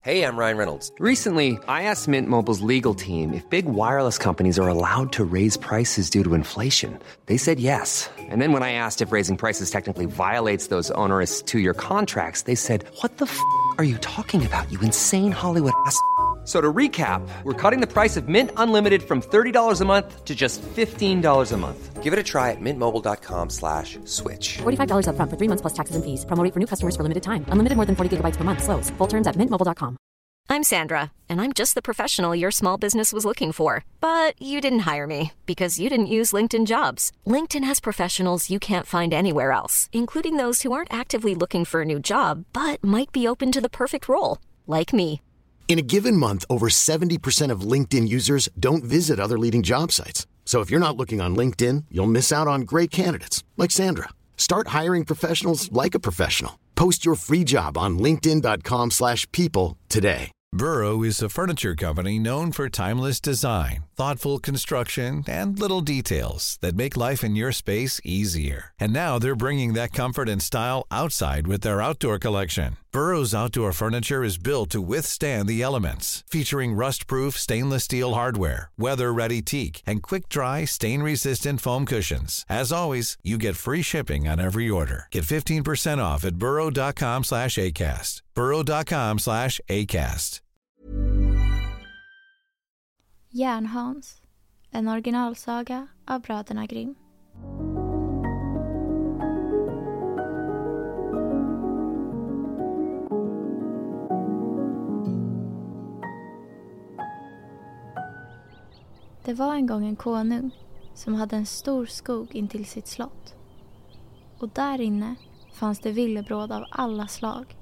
Hey, I'm Ryan Reynolds. Recently, I asked Mint Mobile's legal team if big wireless companies are allowed to raise prices due to inflation. They said yes. And then when I asked if raising prices technically violates those onerous two-year contracts, they said, "What the are you talking about, you insane Hollywood ass?" So to recap, we're cutting the price of Mint Unlimited from $30 a month to just $15 a month. Give it a try at mintmobile.com/switch. $45 up front for 3 months plus taxes and fees. Promo rate for new customers for limited time. Unlimited more than 40 gigabytes per month. Slows full terms at mintmobile.com. I'm Sandra, and I'm just the professional your small business was looking for. But you didn't hire me because you didn't use LinkedIn Jobs. LinkedIn has professionals you can't find anywhere else, including those who aren't actively looking for a new job, but might be open to the perfect role, like me. In a given month, over 70% of LinkedIn users don't visit other leading job sites. So if you're not looking on LinkedIn, you'll miss out on great candidates like Sandra. Start hiring professionals like a professional. Post your free job on linkedin.com/people today. Burrow is a furniture company known for timeless design, thoughtful construction, and little details that make life in your space easier. And now they're bringing that comfort and style outside with their outdoor collection. Burrow's outdoor furniture is built to withstand the elements, featuring rust-proof stainless steel hardware, weather-ready teak, and quick-dry, stain-resistant foam cushions. As always, you get free shipping on every order. Get 15% off at burrow.com/acast. burrow.com/acast. Järnhans, en originalsaga av bröderna Grimm. Det var en gång en konung som hade en stor skog intill sitt slott. Och där inne fanns det villebråd av alla slag.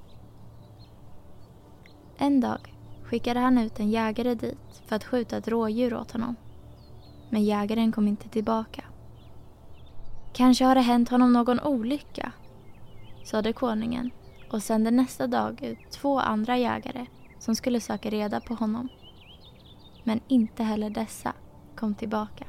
En dag skickade han ut en jägare dit för att skjuta ett rådjur åt honom. Men jägaren kom inte tillbaka. Kanske har det hänt honom någon olycka, sade konungen och sände nästa dag ut 2 andra jägare som skulle söka reda på honom. Men inte heller dessa kom tillbaka.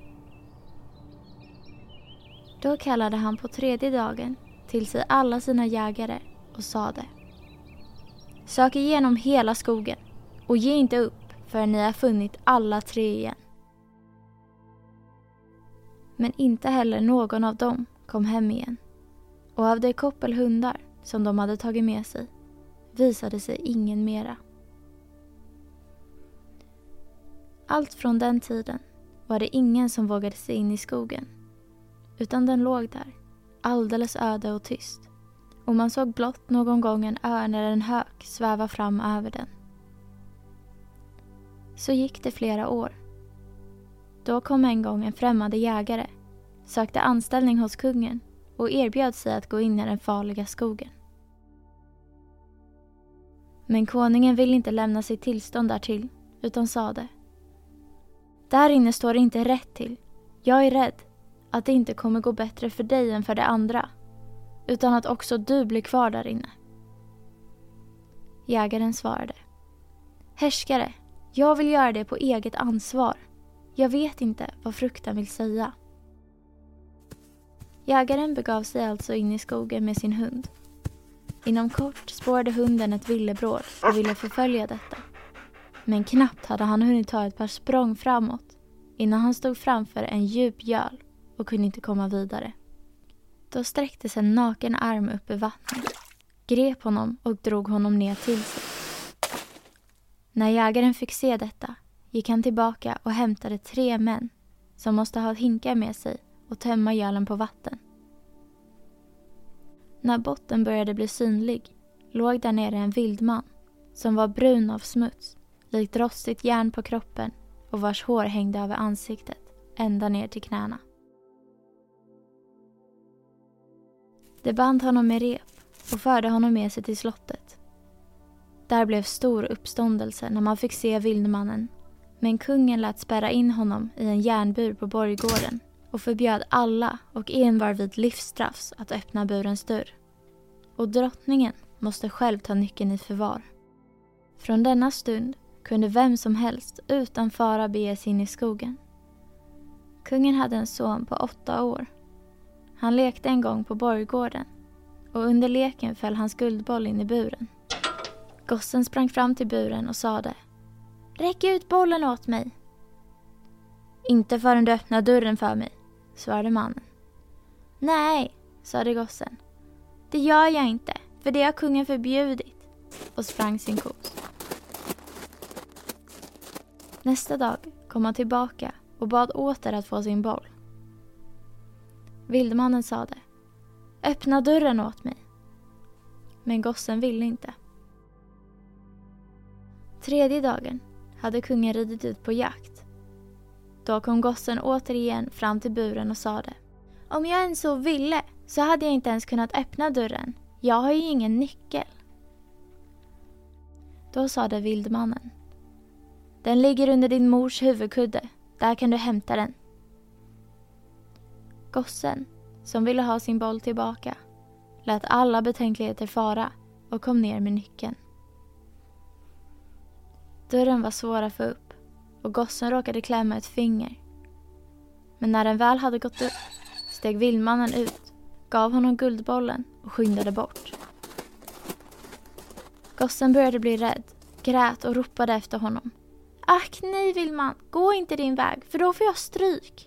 Då kallade han på 3:e dagen till sig alla sina jägare och sade: "Sök igenom hela skogen och ge inte upp förrän ni har funnit alla 3 igen." Men inte heller någon av dem kom hem igen. Och av de koppel hundar som de hade tagit med sig visade sig ingen mera. Allt från den tiden var det ingen som vågade sig in i skogen, utan den låg där, alldeles öde och tyst, och man såg blott någon gång en örn eller en hök sväva fram över den. Så gick det flera år. Då kom en gång en främmande jägare, sökte anställning hos kungen och erbjöd sig att gå in i den farliga skogen. Men konungen ville inte lämna sitt tillstånd därtill, utan sade: "Där inne står det inte rätt till. Jag är rädd att det inte kommer gå bättre för dig än för de andra, utan att också du blir kvar där inne." Jägaren svarade: "Härskare, jag vill göra det på eget ansvar. Jag vet inte vad fruktan vill säga." Jägaren begav sig alltså in i skogen med sin hund. Inom kort spårade hunden ett villebråd och ville förfölja detta. Men knappt hade han hunnit ta ett par språng framåt innan han stod framför en djup göl och kunde inte komma vidare. Då sträcktes en naken arm upp i vattnet, grep honom och drog honom ner till sig. När jägaren fick se detta gick han tillbaka och hämtade 3 män som måste ha hinkar med sig och tömma gölen på vatten. När botten började bli synlig låg där nere en vildman som var brun av smuts, likt rostigt järn på kroppen, och vars hår hängde över ansiktet ända ner till knäna. Det band honom med rep och förde honom med sig till slottet. Där blev stor uppståndelse när man fick se vildmannen, men kungen lät spärra in honom i en järnbur på borggården och förbjöd alla och envar vid livsstraffs att öppna burens dörr. Och drottningen måste själv ta nyckeln i förvar. Från denna stund kunde vem som helst utan fara bege sig in i skogen. Kungen hade en son på 8 år. Han lekte en gång på borggården och under leken föll hans guldboll in i buren. Gossen sprang fram till buren och sade: "Räck ut bollen åt mig." "Inte förrän du öppnar dörren för mig", svarade mannen. "Nej", sade gossen. "Det gör jag inte, för det har kungen förbjudit", och sprang sin kos. Nästa dag kom han tillbaka och bad åter att få sin boll. Vildmannen sade: "Öppna dörren åt mig." Men gossen ville inte. Tredje dagen hade kungen ridit ut på jakt. Då kom gossen återigen fram till buren och sade: "Om jag ens så ville så hade jag inte ens kunnat öppna dörren. Jag har ju ingen nyckel." Då sade vildmannen: "Den ligger under din mors huvudkudde. Där kan du hämta den." Gossen, som ville ha sin boll tillbaka, lät alla betänkligheter fara och kom ner med nyckeln. Dörren var svår att få upp och gossen råkade klämma ett finger. Men när den väl hade gått upp steg vildmannen ut, gav honom guldbollen och skyndade bort. Gossen började bli rädd, grät och ropade efter honom: "Ack nej, vildman, gå inte din väg, för då får jag stryk."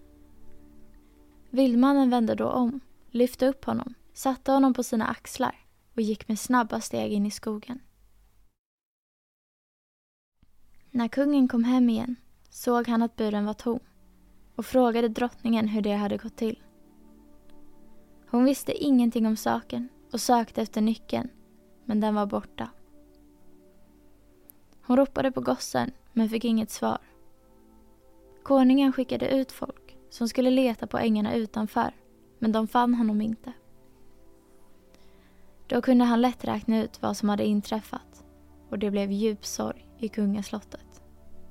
Vildmannen vände då om, lyfte upp honom, satte honom på sina axlar och gick med snabba steg in i skogen. När kungen kom hem igen såg han att buren var tom och frågade drottningen hur det hade gått till. Hon visste ingenting om saken och sökte efter nyckeln, men den var borta. Hon ropade på gossen men fick inget svar. Konungen skickade ut folk som skulle leta på ängarna utanför, men de fann honom inte. Då kunde han lätt räkna ut vad som hade inträffat och det blev djup sorg i kungaslottet.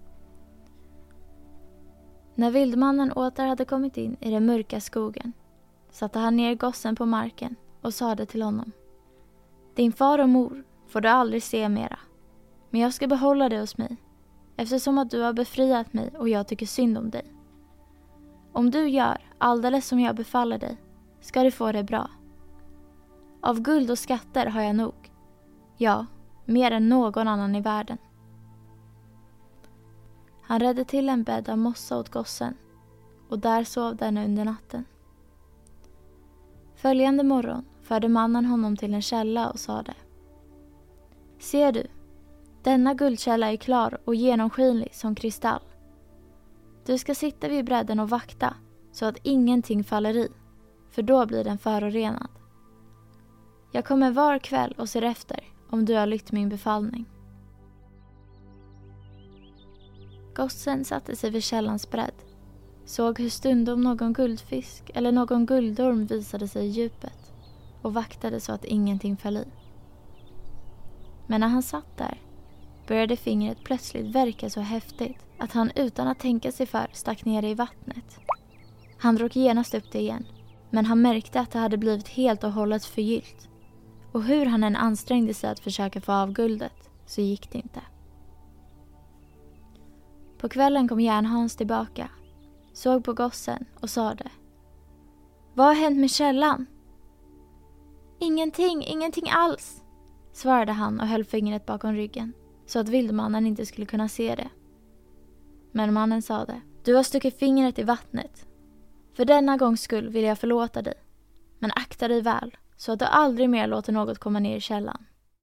När vildmannen åter hade kommit in i den mörka skogen satte han ner gossen på marken och sade till honom: "Din far och mor får du aldrig se mera, men jag ska behålla dig hos mig eftersom att du har befriat mig och jag tycker synd om dig. Om du gör alldeles som jag befaller dig ska du få det bra. Av guld och skatter har jag nog, ja, mer än någon annan i världen." Han redde till en bädd av mossa åt gossen och där sov den under natten. Följande morgon förde mannen honom till en källa och sade: "Ser du, denna guldkälla är klar och genomskinlig som kristall. Du ska sitta vid brädden och vakta så att ingenting faller i, för då blir den förorenad. Jag kommer var kväll och ser efter om du har lytt min befallning." Gossen satte sig vid källans bredd, såg hur stundom någon guldfisk eller någon guldorm visade sig i djupet och vaktade så att ingenting föll i. Men när han satt där började fingret plötsligt verka så häftigt att han utan att tänka sig för stack ner i vattnet. Han drog genast upp det igen, men han märkte att det hade blivit helt och hållet förgyllt. Och hur han än ansträngde sig att försöka få av guldet så gick det inte. På kvällen kom Järnhans tillbaka, såg på gossen och sade: "Vad har hänt med källan?" Ingenting alls", svarade han och höll fingret bakom ryggen så att vildmannen inte skulle kunna se det. Men mannen sade: "Du har stuckit fingret i vattnet. För denna gångs skull vill jag förlåta dig, men akta dig väl så att du aldrig mer låter något komma ner i källan."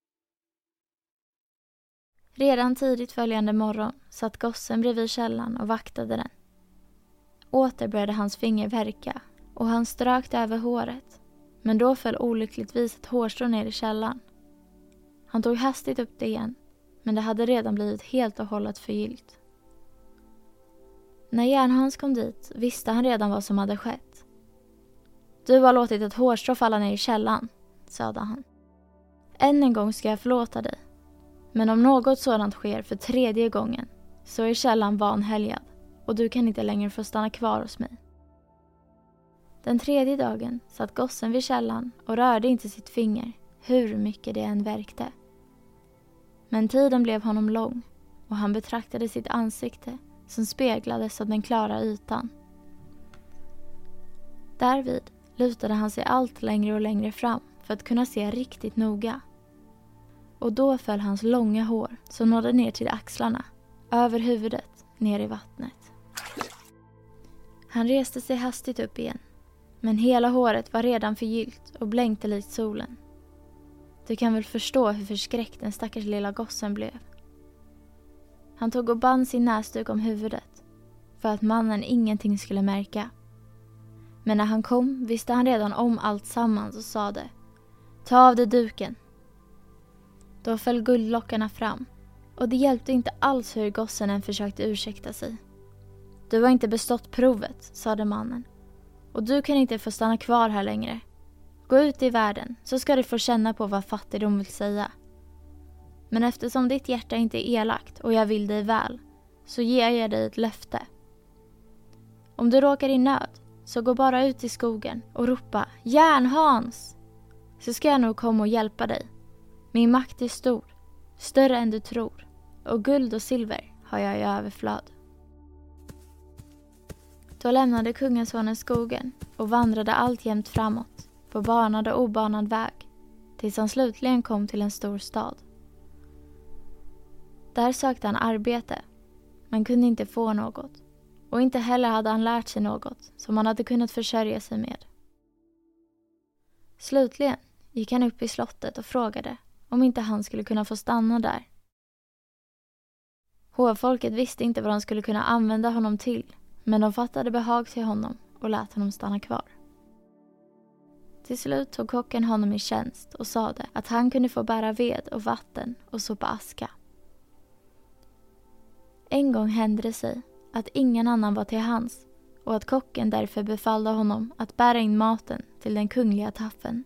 Redan tidigt följande morgon satt gossen bredvid källan och vaktade den. Åter började hans finger verka och han strök det över håret, men då föll olyckligtvis ett hårstrå ner i källan. Han tog hastigt upp det igen, men det hade redan blivit helt och hållet förgyllt. När Järnhans kom dit visste han redan vad som hade skett. "Du har låtit ett hårstrå falla ner i källan", sade han. "Än en gång ska jag förlåta dig. Men om något sådant sker för 3:e gången så är källan vanhelgad och du kan inte längre få stanna kvar hos mig." Den 3:e dagen satt gossen vid källan och rörde inte sitt finger hur mycket det än verkte. Men tiden blev honom lång och han betraktade sitt ansikte som speglades av den klara ytan. Därvid lutade han sig allt längre och längre fram för att kunna se riktigt noga. och då föll hans långa hår som nådde ner till axlarna, över huvudet, ner i vattnet. Han reste sig hastigt upp igen, men hela håret var redan förgyllt och blänkte likt solen. Du kan väl förstå hur förskräckt den stackars lilla gossen blev. Han tog och band sin näsduk om huvudet för att mannen ingenting skulle märka. Men när han kom visste han redan om allt sammans och sade: "Ta av dig duken." Då föll guldlockarna fram och det hjälpte inte alls hur gossen än försökte ursäkta sig. "Du har inte bestått provet", sade mannen. "Och du kan inte få stanna kvar här längre. Gå ut i världen så ska du få känna på vad fattigdom vill säga. Men eftersom ditt hjärta inte är elakt och jag vill dig väl, så ger jag dig ett löfte. Om du råkar i nöd, så gå bara ut i skogen och ropa 'Järnhans!' Så ska jag nog komma och hjälpa dig. Min makt är stor, större än du tror, och guld och silver har jag i överflöd." Då lämnade kungasonen skogen och vandrade alltjämt framåt på banad och obanad väg tills han slutligen kom till en stor stad. Där sökte han arbete, men kunde inte få något, och inte heller hade han lärt sig något som han hade kunnat försörja sig med. Slutligen gick han upp i slottet och frågade om inte han skulle kunna få stanna där. Hovfolket visste inte vad de skulle kunna använda honom till, men de fattade behag till honom och lät honom stanna kvar. Till slut tog kocken honom i tjänst och sade att han kunde få bära ved och vatten och sopa aska. En gång hände det sig att ingen annan var till hands och att kocken därför befallde honom att bära in maten till den kungliga taffeln.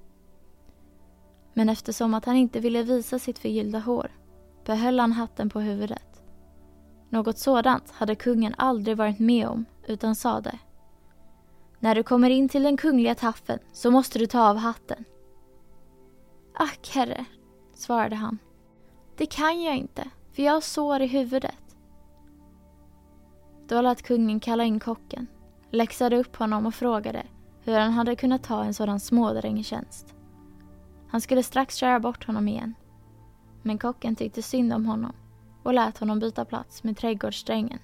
Men eftersom att han inte ville visa sitt förgyllda hår behöll han hatten på huvudet. Något sådant hade kungen aldrig varit med om, utan sade: "När du kommer in till den kungliga taffeln så måste du ta av hatten." "Ack, herre", svarade han. "Det kan jag inte, för jag har sår i huvudet." Då lät kungen kalla in kocken, läxade upp honom och frågade hur han hade kunnat ta en sådan smådräng i tjänst. Han skulle strax köra bort honom igen, men kocken tyckte synd om honom och lät honom byta plats med trädgårdsdrängen.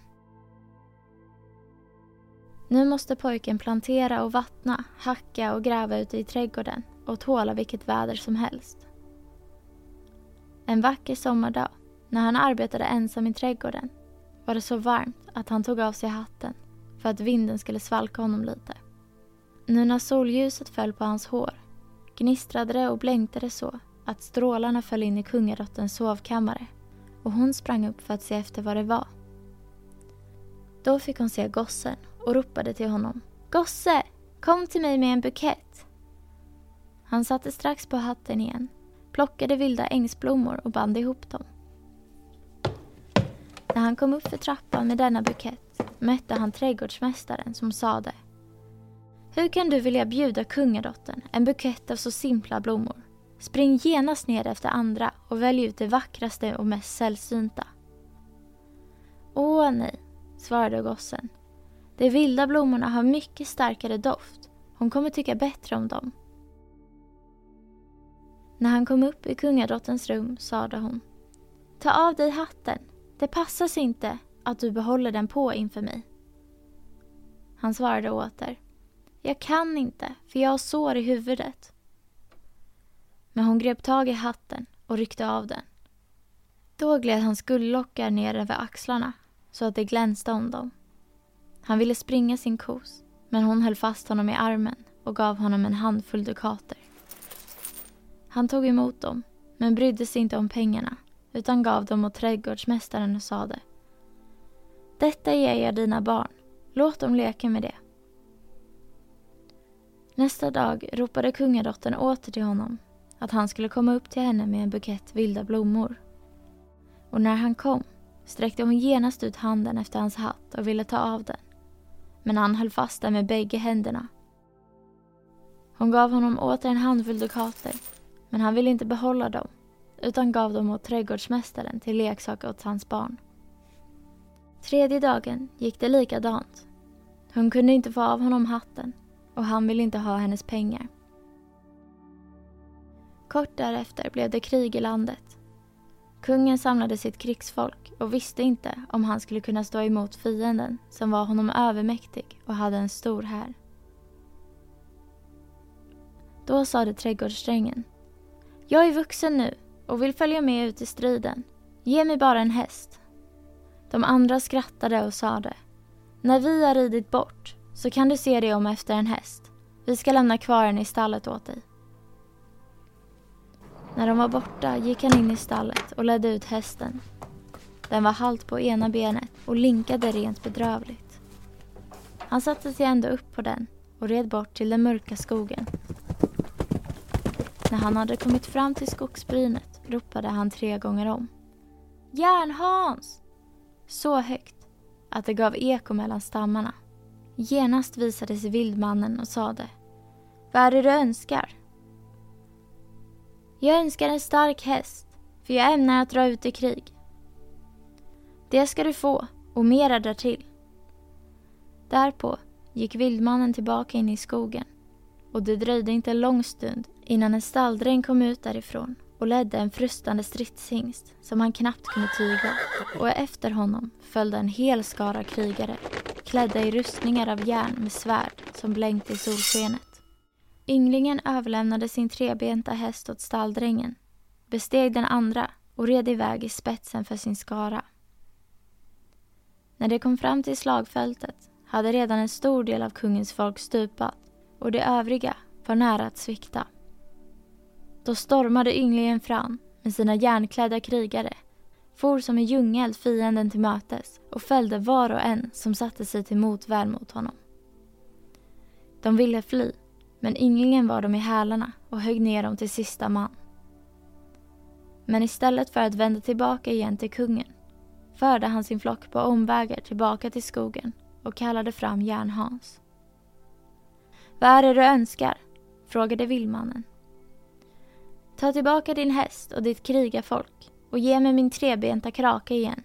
Nu måste pojken plantera och vattna, hacka och gräva ute i trädgården och tåla vilket väder som helst. En vacker sommardag, när han arbetade ensam i trädgården, var det så varmt att han tog av sig hatten för att vinden skulle svalka honom lite. Nu när solljuset föll på hans hår gnistrade det och blänkte det så att strålarna föll in i kungadotterns sovkammare, och hon sprang upp för att se efter vad det var. Då fick hon se gossen och ropade till honom: "Gosse, kom till mig med en bukett." Han satte strax på hatten igen, plockade vilda ängsblommor och band ihop dem. När han kom upp för trappan med denna bukett mötte han trädgårdsmästaren som sade: "Hur kan du vilja bjuda kungadottern en bukett av så simpla blommor? Spring genast ner efter andra och välj ut det vackraste och mest sällsynta." "Åh nej", svarade gossen. "De vilda blommorna har mycket starkare doft. Hon kommer tycka bättre om dem." När han kom upp i kungadotterns rum sade hon: "Ta av dig hatten. Det passar sig inte att du behåller den på inför mig." Han svarade åter: "Jag kan inte, för jag har sår i huvudet." Men hon grep tag i hatten och ryckte av den. Då gled hans guldlockar ner över axlarna så att det glänste om dem. Han ville springa sin kos, men hon höll fast honom i armen och gav honom en handfull dukater. Han tog emot dem, men brydde sig inte om pengarna, utan gav dem åt trädgårdsmästaren och sade: "Detta ger jag dina barn, låt dem leka med det." Nästa dag ropade kungadottern åter till honom att han skulle komma upp till henne med en bukett vilda blommor. Och när han kom sträckte hon genast ut handen efter hans hatt och ville ta av den, men han höll fast den med bägge händerna. Hon gav honom åter en handfull dukater, men han ville inte behålla dem, utan gav dem åt trädgårdsmästaren till leksaker åt hans barn. Tredje dagen gick det likadant. Hon kunde inte få av honom hatten och han ville inte ha hennes pengar. Kort därefter blev det krig i landet. Kungen samlade sitt krigsfolk och visste inte om han skulle kunna stå emot fienden som var honom övermäktig och hade en stor här. Då sade trädgårdsdrängen: jag är vuxen nu och vill följa med ut i striden. Ge mig bara en häst. De andra skrattade och sade: när vi har ridit bort så kan du se dig om efter en häst. Vi ska lämna kvar den i stallet åt dig. När de var borta gick han in i stallet och ledde ut hästen. Den var halt på ena benet och linkade rent bedrövligt. Han satte sig ändå upp på den och red bort till den mörka skogen. När han hade kommit fram till skogsbrynet ropade han 3 gånger om: Järnhans! Så högt att det gav eko mellan stammarna. Genast visade sig vildmannen och sade: vad är det du önskar? Jag önskar en stark häst, för jag ämnar att dra ut i krig. Det ska du få, och mera därtill. Därpå gick vildmannen tillbaka in i skogen, och det dröjde inte en lång stund innan en stalldräng kom ut därifrån och ledde en frustande stridshingst som han knappt kunde tygla, och efter honom följde en hel skara krigare klädda i rustningar av järn med svärd som blänkte i solskenet. Ynglingen överlämnade sin 3-benta häst åt stalldrängen, besteg den andra och red iväg i spetsen för sin skara. När de kom fram till slagfältet hade redan en stor del av kungens folk stupat och de övriga var nära att svikta. Då stormade ynglingen fram med sina järnklädda krigare, for som en djungel fienden till mötes och fällde var och en som satte sig till motväl mot honom. De ville fly, men ynglingen var dem i hälarna och högg ner dem till sista man. Men istället för att vända tillbaka igen till kungen förde han sin flock på omvägar tillbaka till skogen och kallade fram Järnhans. Vad är det du önskar? Frågade vildmannen. Ta tillbaka din häst och ditt krigarfolk och ge mig min 3-benta krake igen.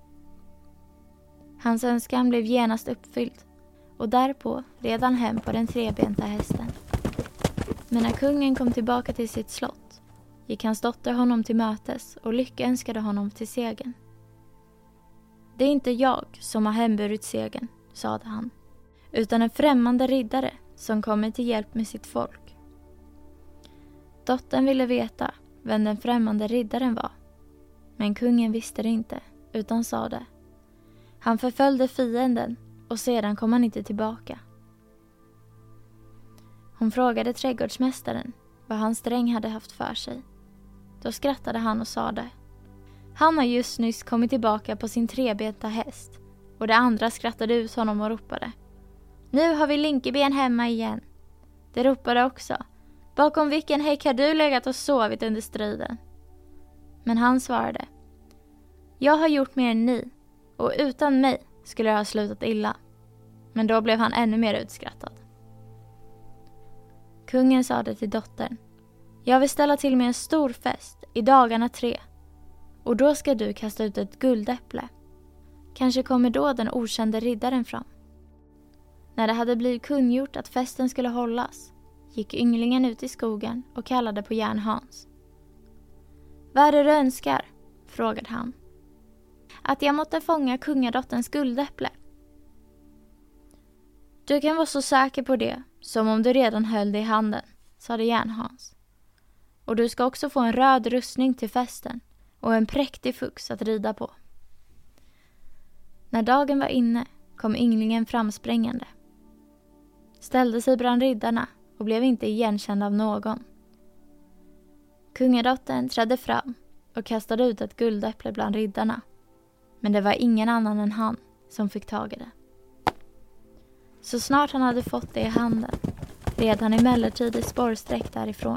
Hans önskan blev genast uppfylld och därpå red han hem på den 3-benta hästen. Men när kungen kom tillbaka till sitt slott gick hans dotter honom till mötes och lyckönskade honom till segern. Det är inte jag som har hemburit segern, sade han, utan en främmande riddare som kommer till hjälp med sitt folk. Dottern ville veta vem den främmande riddaren var, men kungen visste det inte utan sade: han förföljde fienden och sedan kom han inte tillbaka. Hon frågade trädgårdsmästaren vad hans dräng hade haft för sig. Då skrattade han och sade: han har just nyss kommit tillbaka på sin 3-benta häst. Och de andra skrattade ut honom och ropade: nu har vi Linkeben hemma igen. De ropade också: bakom vilken häck har du legat och sovit under striden? Men han svarade: jag har gjort mer än ni, och utan mig skulle jag ha slutat illa. Men då blev han ännu mer utskrattad. Kungen sade till dottern: jag vill ställa till med en stor fest i dagarna 3. Och då ska du kasta ut ett guldäpple. Kanske kommer då den okände riddaren fram. När det hade blivit kungjort att festen skulle hållas gick ynglingen ut i skogen och kallade på Järnhans. Vad är det du önskar? Frågade han. Att jag måtte fånga kungadotterns guldäpple. Du kan vara så säker på det som om du redan höll det i handen, sade Järnhans. Och du ska också få en röd rustning till festen och en präktig fux att rida på. När dagen var inne kom ynglingen framsprängande. Ställde sig bland riddarna och blev inte igenkänd av någon. Kungadottern trädde fram och kastade ut ett guldäpple bland riddarna. Men det var ingen annan än han som fick tag i det. Så snart han hade fått det i handen red han emellertid i spårsträck därifrån.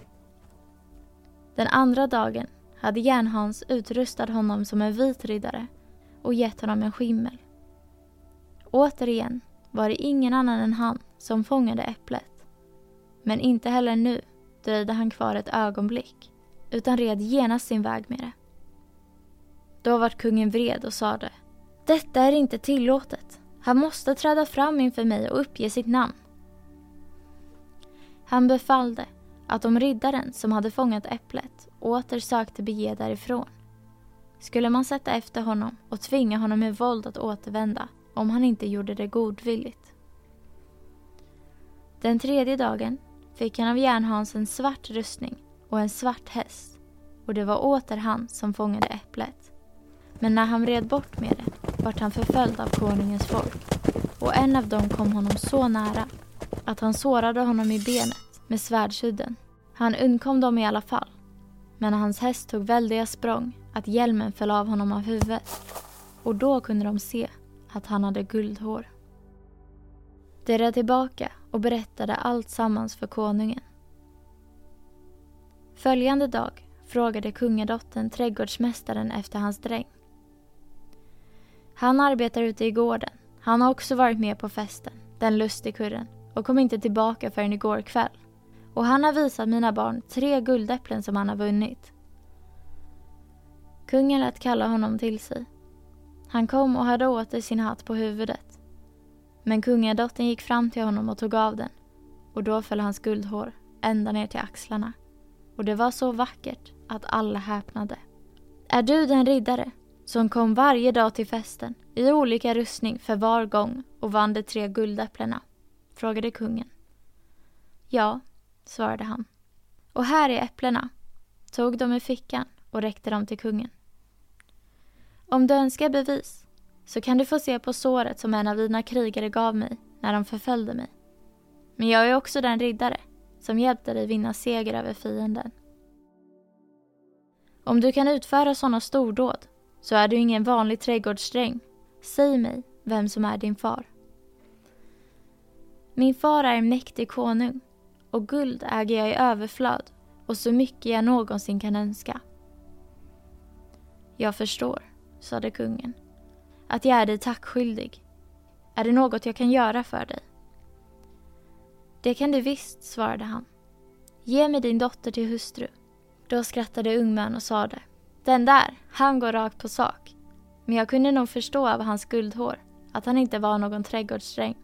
Den andra dagen hade Järnhans utrustat honom som en vit riddare och gett honom en skimmel. Återigen var det ingen annan än han som fångade äpplet. Men inte heller nu dröjde han kvar ett ögonblick, utan red genast sin väg med det. Då var kungen vred och sade: detta är inte tillåtet. Han måste träda fram inför mig och uppge sitt namn. Han befallde att om riddaren som hade fångat äpplet åter sökte bege därifrån, skulle man sätta efter honom och tvinga honom med våld att återvända om han inte gjorde det godvilligt. Den tredje dagen fick han av Järnhans en svart rustning och en svart häst, och det var åter han som fångade äpplet. Men när han red bort med det vart han förföljd av konungens folk, och en av dem kom honom så nära att han sårade honom i benet med svärdsudden. Han undkom dem i alla fall, men hans häst tog väldiga språng att hjälmen föll av honom av huvudet, och då kunde de se att han hade guldhår. De red tillbaka och berättade allt sammans för konungen. Följande dag frågade kungadottern trädgårdsmästaren efter hans dräng. Han arbetar ute i gården. Han har också varit med på festen, den lustigkurren, och kom inte tillbaka förrän igår kväll. Och han har visat mina barn 3 guldäpplen som han har vunnit. Kungen lät kalla honom till sig. Han kom och hade åter sin hatt på huvudet. Men kungadottern gick fram till honom och tog av den, och då föll hans guldhår ända ner till axlarna. Och det var så vackert att alla häpnade. Är du den riddare som kom varje dag till festen i olika rustning för var gång och vann de 3 guldäpplena? Frågade kungen. Ja, svarade han. Och här är äpplena. Tog dem i fickan och räckte dem till kungen. Om du önskar bevis så kan du få se på såret som en av dina krigare gav mig när de förföljde mig. Men jag är också den riddare som hjälpte dig vinna seger över fienden. Om du kan utföra sådana stordåd så är du ingen vanlig trädgårdsdräng. Säg mig vem som är din far. Min far är en mäktig konung, och guld äger jag i överflöd och så mycket jag någonsin kan önska. Jag förstår, sade kungen, att jag är dig tackskyldig. Är det något jag kan göra för dig? Det kan du visst, svarade han. Ge mig din dotter till hustru. Då skrattade ungmön och sade, den där, han går rakt på sak. Men jag kunde nog förstå av hans guldhår att han inte var någon trädgårdsdräng.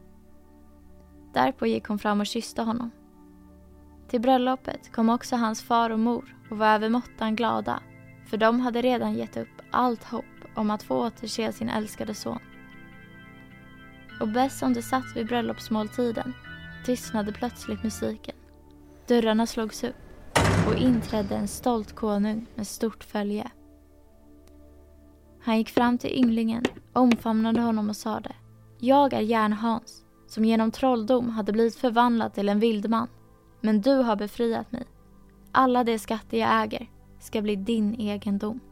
Därpå gick hon fram och kysste honom. Till bröllopet kom också hans far och mor och var övermåttan glada, för de hade redan gett upp allt hopp om att få återse sin älskade son. Och bäst som det satt vid bröllopsmåltiden tystnade plötsligt musiken. Dörrarna slogs upp och inträdde en stolt konung med stort följe. Han gick fram till ynglingen, omfamnade honom och sade, jag är Järnhans, som genom trolldom hade blivit förvandlad till en vildman. Men du har befriat mig. Alla de skatter jag äger ska bli din egendom.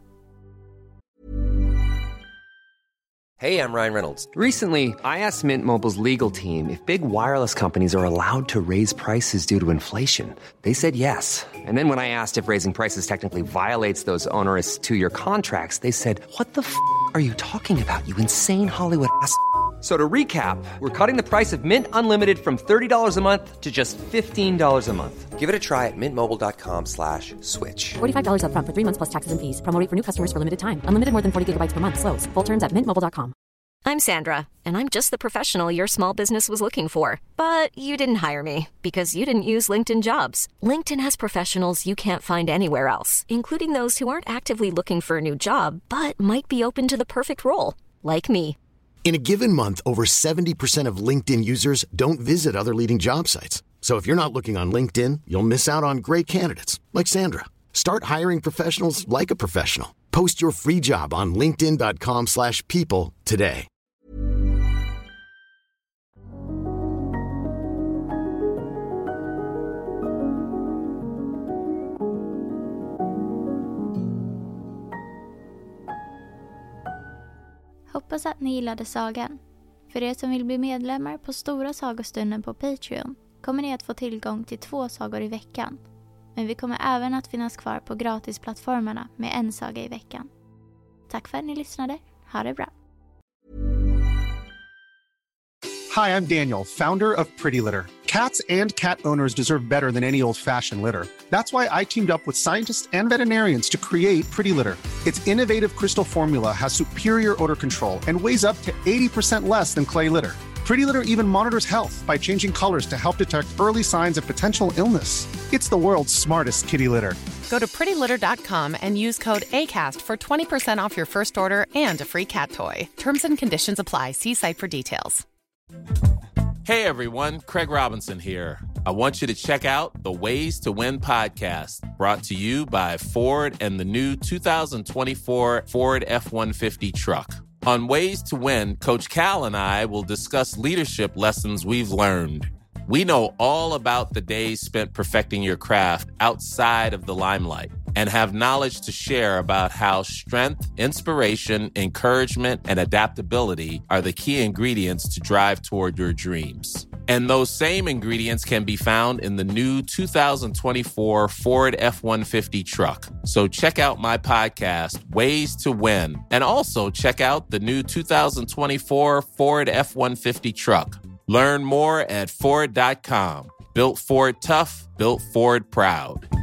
Hey, I'm Ryan Reynolds. Recently, I asked Mint Mobile's legal team if big wireless companies are allowed to raise prices due to inflation. They said yes. And then when I asked if raising prices technically violates those onerous 2-year contracts, they said, what the f*** are you talking about, you insane Hollywood ass? So to recap, we're cutting the price of Mint Unlimited from $30 a month to just $15 a month. Give it a try at mintmobile.com/switch. $45 up front for 3 months plus taxes and fees. Promo rate for new customers for limited time. Unlimited more than 40 gigabytes per month. Slows full terms at mintmobile.com. I'm Sandra, and I'm just the professional your small business was looking for. But you didn't hire me because you didn't use LinkedIn Jobs. LinkedIn has professionals you can't find anywhere else, including those who aren't actively looking for a new job, but might be open to the perfect role, like me. In a given month, over 70% of LinkedIn users don't visit other leading job sites. So if you're not looking on LinkedIn, you'll miss out on great candidates like Sandra. Start hiring professionals like a professional. Post your free job on linkedin.com/people today. Hoppas att ni gillade sagan. För er som vill bli medlemmar på Stora sagostunden på Patreon kommer ni att få tillgång till 2 sagor i veckan. Men vi kommer även att finnas kvar på gratisplattformarna med en saga i veckan. Tack för att ni lyssnade. Ha det bra. Hi, I'm Daniel, founder of Pretty Litter. Cats and cat owners deserve better than any old-fashioned litter. That's why I teamed up with scientists and veterinarians to create Pretty Litter. Its innovative crystal formula has superior odor control and weighs up to 80% less than clay litter. Pretty Litter even monitors health by changing colors to help detect early signs of potential illness. It's the world's smartest kitty litter. Go to prettylitter.com and use code ACAST for 20% off your first order and a free cat toy. Terms and conditions apply. See site for details. Hey everyone, Craig Robinson here. I want you to check out the Ways to Win podcast, brought to you by Ford and the new 2024 Ford F-150 truck. On Ways to Win, Coach Cal and I will discuss leadership lessons we've learned. We know all about the days spent perfecting your craft outside of the limelight and have knowledge to share about how strength, inspiration, encouragement, and adaptability are the key ingredients to drive toward your dreams. And those same ingredients can be found in the new 2024 Ford F-150 truck. So check out my podcast, Ways to Win, and also check out the new 2024 Ford F-150 truck. Learn more at Ford.com. Built Ford tough, built Ford proud.